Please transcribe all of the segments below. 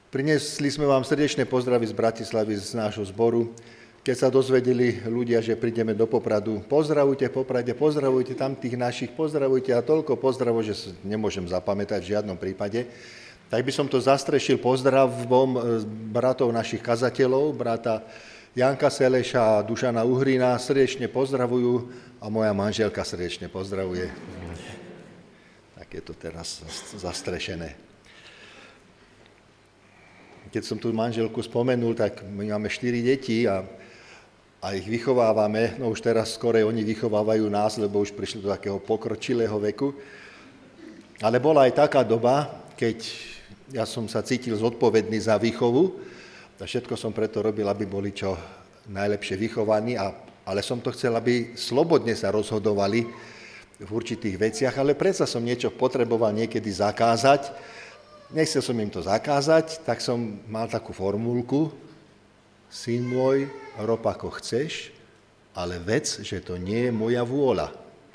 Prinesli sme vám srdečné pozdravy z Bratislavy, z nášho zboru. Keď sa dozvedeli ľudia, že prídeme do Popradu, pozdravujte Poprade, pozdravujte tam tých našich, pozdravujte a toľko pozdravov, že nemôžem zapamätať v žiadnom prípade. Tak by som to zastrešil pozdravom bratov našich kazateľov, brata Janka Seleša a Dušana Uhrina, srdečne pozdravujú a moja manželka srdečne pozdravuje. Tak je to teraz zastrešené. Keď som tú manželku spomenul, tak my máme 4 deti a ich vychovávame. No už teraz skorej oni vychovávajú nás, lebo už prišli do takého pokročilého veku. Ale bola aj taká doba, keď ja som sa cítil zodpovedný za výchovu a všetko som preto robil, aby boli čo najlepšie vychovaní, ale som to chcel, aby slobodne sa rozhodovali v určitých veciach, ale predsa som niečo potreboval niekedy zakázať. Nechcel som im to zakázať, tak som mal takú formulku: syn môj, rob ako chceš, ale vec, že to nie je moja vôľa.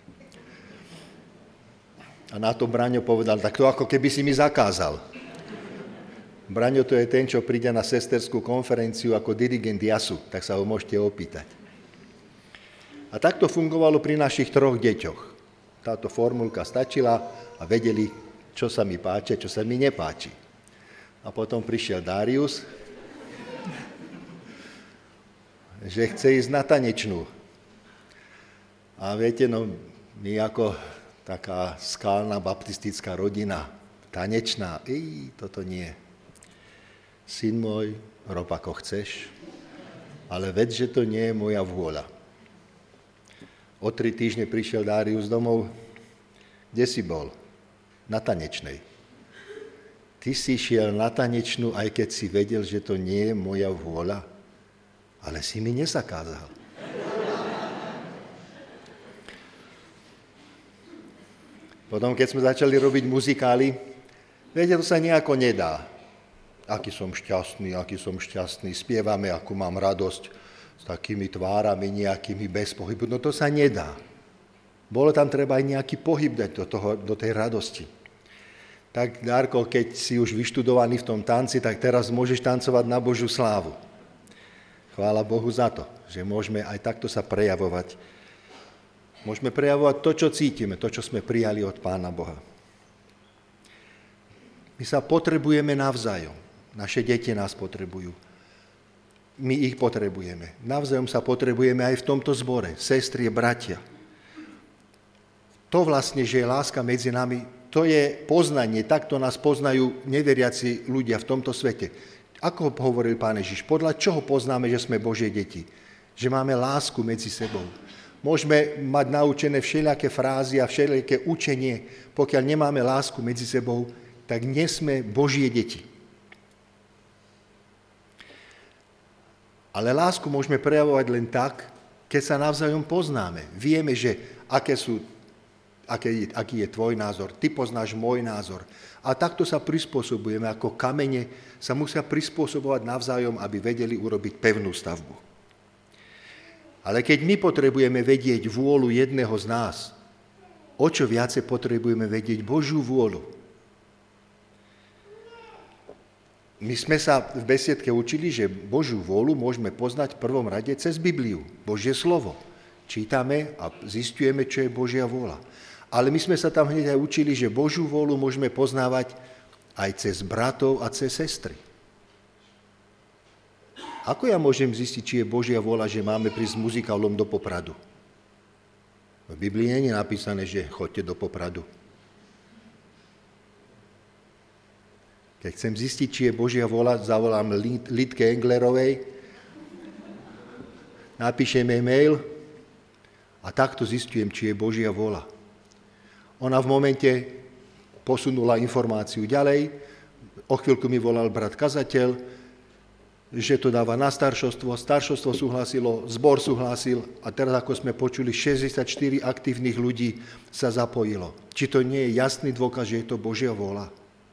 A na to Braňo povedal: tak to ako keby si mi zakázal. Braňo to je ten, čo príde na sesterskú konferenciu ako dirigent jasu, tak sa ho môžete opýtať. A tak to fungovalo pri našich 3 deťoch. Táto formulka stačila a vedeli, čo sa mi páči, čo sa mi nepáči. A potom prišiel Darius, že chce ísť na tanečnú. A viete, no, my ako taká skalná baptistická rodina, tanečná, toto nie. Syn môj, rob ako chceš, ale ved, že to nie je moja vôľa. O 3 týždne prišiel Darius domov. Kde si bol? Na tanečnej. Ty si šiel na tanečnú, aj keď si vedel, že to nie je moja vôľa, ale si mi nezakázal. Potom, keď sme začali robiť muzikály, viete, to sa nejako nedá. Aký som šťastný, spievame, akú mám radosť s takými tvárami, nejakými bez pohybu. No to sa nedá. Bolo tam treba aj nejaký pohyb dať do tej radosti. Tak, Darko, keď si už vyštudovaný v tom tanci, tak teraz môžeš tancovať na Božiu slávu. Chvála Bohu za to, že môžeme aj takto sa prejavovať. Môžeme prejavovať to, čo cítime, to, čo sme prijali od Pána Boha. My sa potrebujeme navzájom. Naše deti nás potrebujú. My ich potrebujeme. Navzájom sa potrebujeme aj v tomto zbore. Sestry, bratia. To vlastne, že je láska medzi nami, to je poznanie, takto nás poznajú neveriaci ľudia v tomto svete. Ako hovoril Pán Ježiš, podľa čoho poznáme, že sme Božie deti? Že máme lásku medzi sebou. Môžeme mať naučené všelijaké frázy a všelijaké učenie, pokiaľ nemáme lásku medzi sebou, tak nie sme Božie deti. Ale lásku môžeme prejavovať len tak, keď sa navzájom poznáme. Vieme, že aký je tvoj názor, ty poznáš môj názor. A takto sa prispôsobujeme, ako kamene sa musia prispôsobovať navzájom, aby vedeli urobiť pevnú stavbu. Ale keď my potrebujeme vedieť vôľu jedného z nás, o čo viacej potrebujeme vedieť Božiu vôľu. My sme sa v besiedke učili, že Božiu vôľu môžeme poznať v prvom rade cez Bibliu, Božie slovo. Čítame a zisťujeme, čo je Božia vôľa. Ale my sme sa tam hneď aj učili, že Božiu vôľu môžeme poznávať aj cez bratov a cez sestry. Ako ja môžem zistiť, či je Božia vôľa, že máme prísť s muzikálom do Popradu? V Biblii nie je napísané, že choďte do Popradu. Keď chcem zistiť, či je Božia vôľa, zavolám Lidke Englerovej, napíšem jej mail a takto zistujem, či je Božia vôľa. Ona v momente posunula informáciu ďalej, o chvíľku mi volal brat kazateľ, že to dáva na staršovstvo súhlasilo, zbor súhlasil a teraz, ako sme počuli, 64 aktívnych ľudí sa zapojilo. Či to nie je jasný dôkaz, že je to Božia vôľa?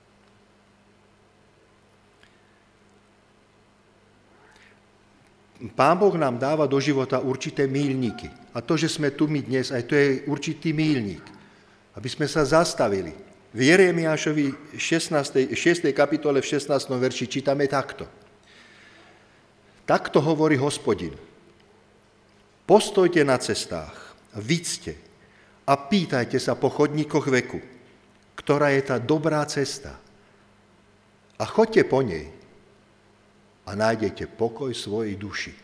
Pán Boh nám dáva do života určité míľniky. A to, že sme tu my dnes, aj to je určitý míľnik. Aby sme sa zastavili. V Jeremiášovi 6. kapitole v 16. verši čítame takto. Takto hovorí Hospodin. Postojte na cestách, vidzte a pýtajte sa po chodníkoch veku, ktorá je tá dobrá cesta. A choďte po nej a nájdete pokoj svojej duši.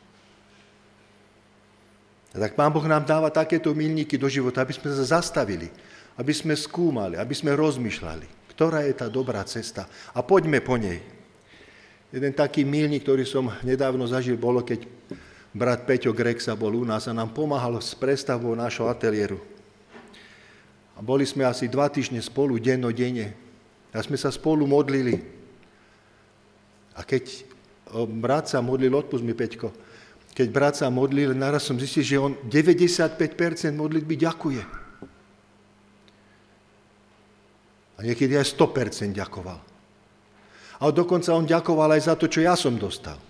A tak Pán Boh nám dáva takéto milníky do života, aby sme sa zastavili, aby sme skúmali, aby sme rozmýšľali, ktorá je tá dobrá cesta. A poďme po nej. Jeden taký milník, ktorý som nedávno zažil, bolo, keď brat Peťo Grexa bol u nás a nám pomáhal s prestavbou nášho ateliéru. A boli sme asi 2 týždne spolu, dennodenne. A sme sa spolu modlili. A keď brat sa modlil, odpusť mi, Peťko, keď brat sa modlil, naraz som zistil, že on 95% modlitby ďakuje. A niekedy aj 100% ďakoval. A dokonca on ďakoval aj za to, čo ja som dostal.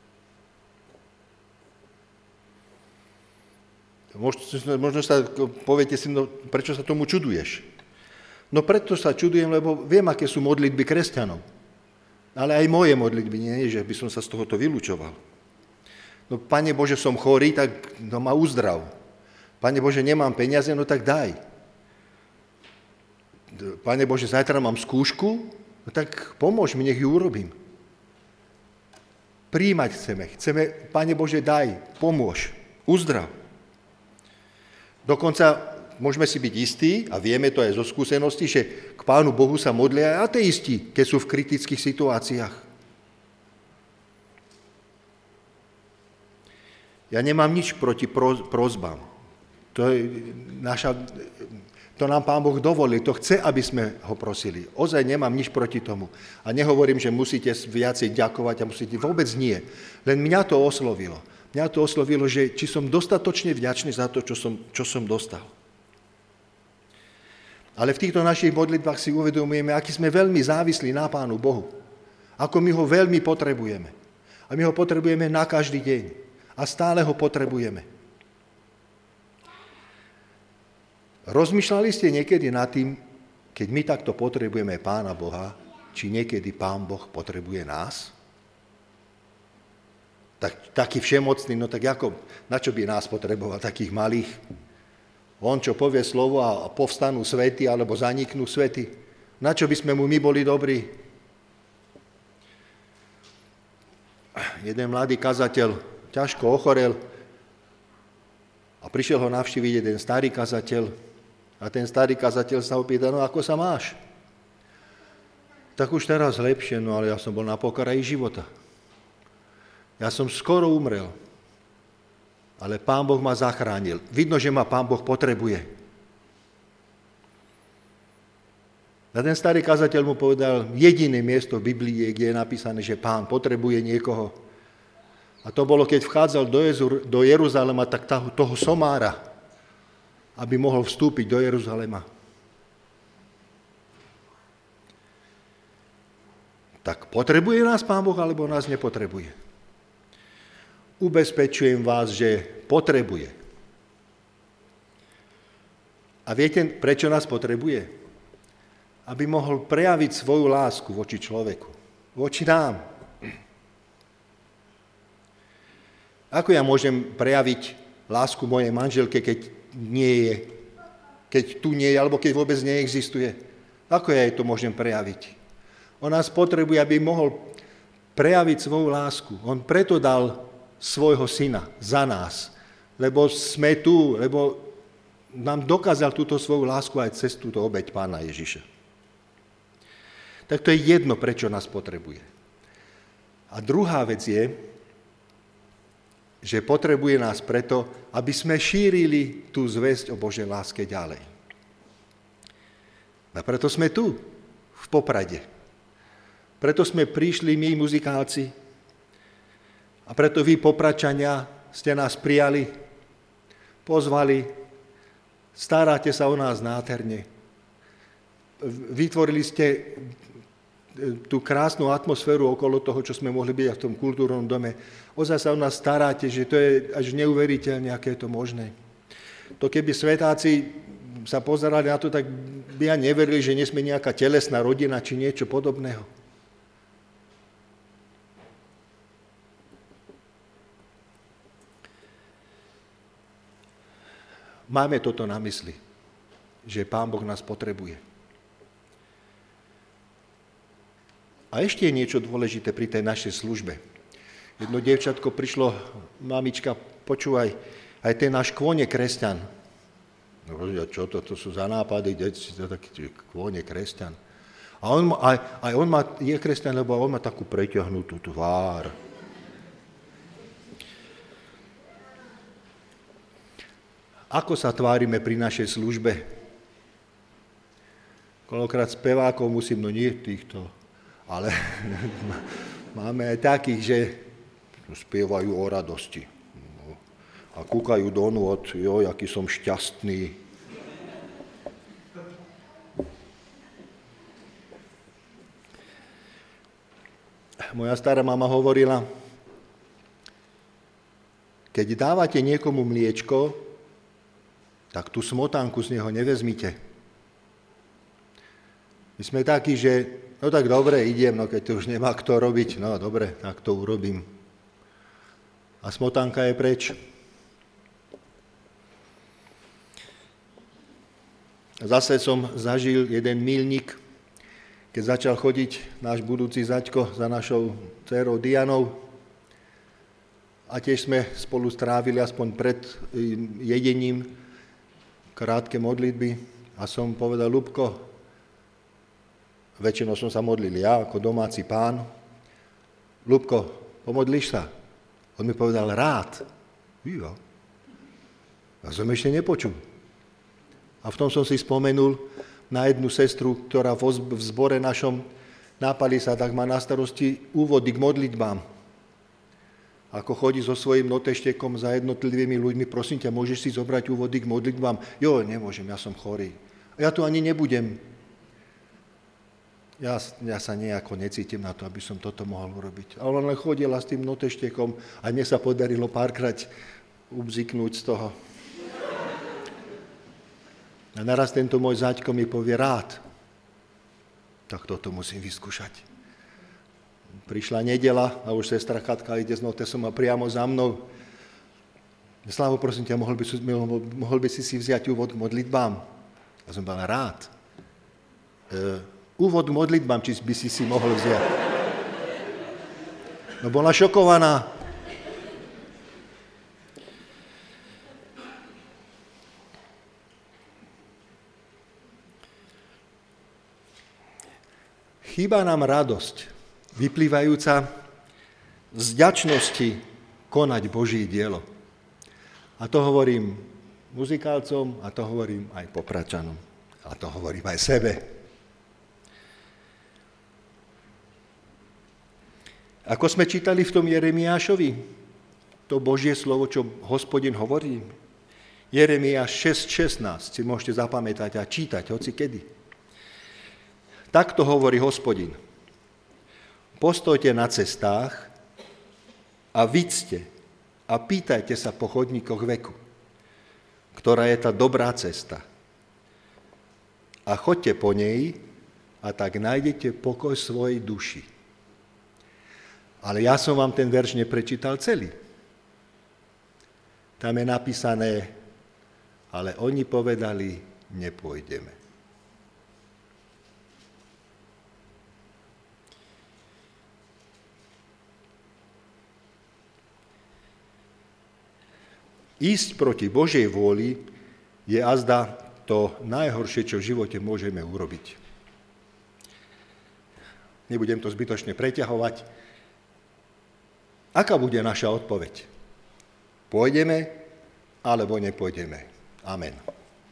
Možno sa poviete si, no prečo sa tomu čuduješ? No preto sa čudujem, lebo viem, aké sú modlitby kresťanov. Ale aj moje modlitby, nie, že by som sa z tohoto vylúčoval. No, Pane Bože, som chorý, tak no, ma uzdrav. Pane Bože, nemám peniaze, no tak daj. Pane Bože, zajtra mám skúšku, no tak pomôž mi, nech ju urobím. Prijímať chceme, Pane Bože, daj, pomôž, uzdrav. Dokonca môžeme si byť istí, a vieme to aj zo skúsenosti, že k Pánu Bohu sa modlia aj ateisti, keď sú v kritických situáciách. Ja nemám nič proti prosbám. To nám Pán Boh dovolí, to chce, aby sme ho prosili. Ozaj nemám nič proti tomu. A nehovorím, že musíte viacej ďakovať a musíte, vôbec nie. Len mňa to oslovilo. Mňa to oslovilo, že či som dostatočne vďačný za to, čo som dostal. Ale v týchto našich modlitbách si uvedomujeme, aký sme veľmi závislí na Pánu Bohu. Ako my ho veľmi potrebujeme. A my ho potrebujeme na každý deň. A stále ho potrebujeme. Rozmýšľali ste niekedy nad tým, keď my takto potrebujeme Pána Boha, či niekedy Pán Boh potrebuje nás? Taký všemocný, no tak ako, na čo by nás potreboval, takých malých? On, čo povie slovo a povstanú svety, alebo zaniknú svety. Na čo by sme mu my boli dobrí? Jeden mladý kazateľ ťažko ochorel a prišiel ho navštíviť jeden starý kazateľ a ten starý kazateľ sa ho pýta, no ako sa máš? Tak už teraz lepšie, no ale ja som bol na pokraji života. Ja som skoro umrel. Ale Pán Boh ma zachránil. Vidno, že ma Pán Boh potrebuje. A ten starý kazateľ mu povedal jediné miesto v Biblii, kde je napísané, že Pán potrebuje niekoho. A to bolo, keď vchádzal do Jeruzalema, tak toho somára, aby mohol vstúpiť do Jeruzalema. Tak potrebuje nás Pán Boh, alebo nás nepotrebuje? Ubezpečujem vás, že potrebuje. A viete, prečo nás potrebuje? Aby mohol prejaviť svoju lásku voči človeku, voči nám. Ako ja môžem prejaviť lásku mojej manželke, keď nie je, keď tu nie je, alebo keď vôbec neexistuje? Ako ja jej to môžem prejaviť? On nás potrebuje, aby mohol prejaviť svoju lásku. On preto dal svojho syna za nás, lebo sme tu, lebo nám dokázal túto svoju lásku aj cez túto obeť Pána Ježiša. Tak to je jedno, prečo nás potrebuje. A druhá vec je, že potrebuje nás preto, aby sme šírili tú zvesť o Božej láske ďalej. A preto sme tu, v Poprade. Preto sme prišli my, muzikálci, a preto vy, Popračania, ste nás prijali, pozvali, staráte sa o nás nádherne. Vytvorili ste tú krásnu atmosféru okolo toho, čo sme mohli byť v tom kultúrnom dome. Ozaj sa o nás staráte, že to je až neuveriteľné, aké je to možné. To keby svetáci sa pozerali na to, tak by ja neverili, že nie sme nejaká telesná rodina či niečo podobného. Máme toto na mysli, že Pán Boh nás potrebuje. A ešte je niečo dôležité pri tej našej službe. Jedno dievčatko prišlo, mamička, počúvaj, aj ten náš kôň je kresťan. No, čo to sú za nápady, deti, to taký kôň je kresťan. A on je kresťan, lebo on má takú preťahnutú tvár. Ako sa tvárime pri našej službe? Koľkokrát spevákov musím, no nie týchto, ale máme aj takých, že spievajú o radosti. No, a kúkajú do nôd, joj, aký som šťastný. Moja stará mama hovorila, keď dávate niekomu mliečko, tak tú smotánku z neho nevezmite. My sme takí, že no tak dobre, idem, no keď to už nemá kto robiť, no dobre, tak to urobím. A smotánka je preč. Zase som zažil jeden milník, keď začal chodiť náš budúci zaťko za našou dcérou Dianou. A tiež sme spolu strávili aspoň pred jedením krátke modlitby a som povedal, Ľubko, väčšinou som sa modlil ja ako domáci pán, Ľubko, pomodlíš sa? On mi povedal, rád. Jo. Ja som ešte nepočul. A v tom som si spomenul na jednu sestru, ktorá v zbore našom nápali sa, tak má na starosti úvody k modlitbám. Ako chodí so svojím noteštekom za jednotlivými ľuďmi, prosím ťa, môžeš si zobrať úvody k modlitbám? Jo, nemôžem, ja som chorý. Ja tu ani nebudem. Ja sa nejako necítim na to, aby som toto mohol urobiť. Ale on len chodila s tým noteštekom a mne sa podarilo párkrát ubziknúť z toho. A naraz tento môj zaďko mi povie rád. Tak toto musím vyskúšať. Prišla nedeľa a už sestra Katka ide s notesom a priamo za mnou. Slávo, prosím ťa, mohol by si vziať úvod k modlitbám? A som bol rád. Úvod k modlitbám, či by si mohol vziať. No bola šokovaná. Chýba nám radosť, vyplývajúca z vďačnosti konať Božie dielo. A to hovorím muzikálcom, a to hovorím aj Popračanom. A to hovorím aj sebe. Ako sme čítali v tom Jeremiášovi, to Božie slovo, čo Hospodin hovorí, Jeremiáš 6.16, si môžete zapamätať a čítať, hoci kedy. Takto hovorí Hospodin. Postojte na cestách a vidzte a pýtajte sa po chodníkoch veku, ktorá je tá dobrá cesta. A choďte po nej a tak nájdete pokoj svojej duši. Ale ja som vám ten verš neprečítal celý. Tam je napísané, ale oni povedali, nepôjdeme. Ísť proti Božej vôli je azda to najhoršie, čo v živote môžeme urobiť. Nebudem to zbytočne preťahovať. Aká bude naša odpoveď? Pôjdeme alebo nepôjdeme? Amen.